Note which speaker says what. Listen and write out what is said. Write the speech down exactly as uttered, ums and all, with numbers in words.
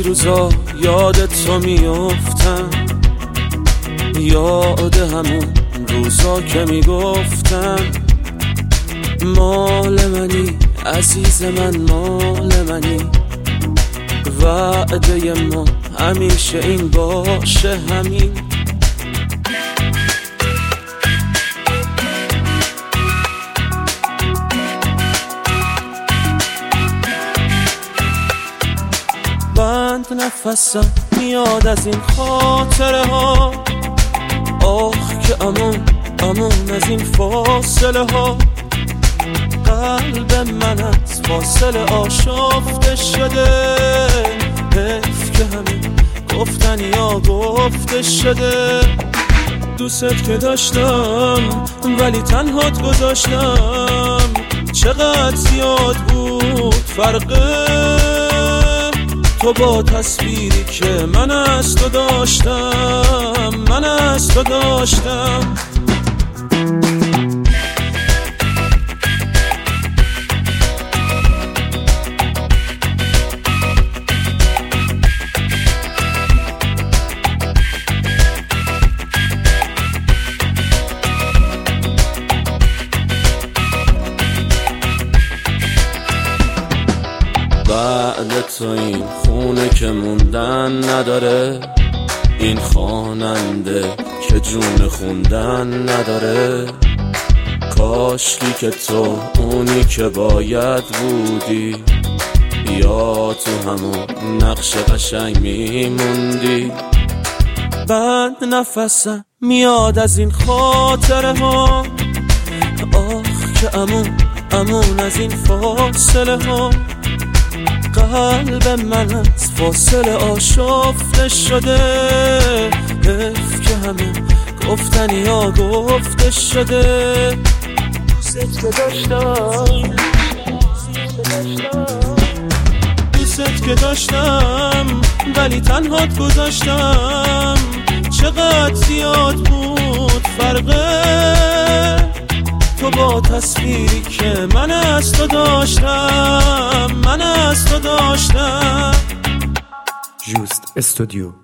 Speaker 1: روزا یادت تو میافتم، یاد همون روزا که میگفتم مال منی عزیز من، مال منی. وعده ما همیشه این باشه، همین. بند نفسم میاد از این خاطره ها، آخ که امون امون از این فاصله ها. قلب من از فاصله آشفته شده، حیف که همین گفتن یا گفته شده. دوست که داشتم ولی تنهات گذاشتم، چقدر زیاد بود فرقه تو با تصویری که من از تو داشتم، من از تو داشتم. بعد تو این خونه که موندن نداره، این خواننده که جون خوندن نداره. کاشکی که تو اونی که باید بودی، یا تو همون نقش قشنگ میموندی. بند نفسم میاد از این خاطره ها، آخ که امون امون از این فاصله ها. قلب من از فاصله آشفته شده، حیف که همه گفتن یا گفته شده. دوست که داشتم دوست که داشتم ولی تنهات گذاشتم، چقدر زیاد بود فرقه تو با تصویری که من از تو داشتم، من از تو داشتم.
Speaker 2: جوست استودیو.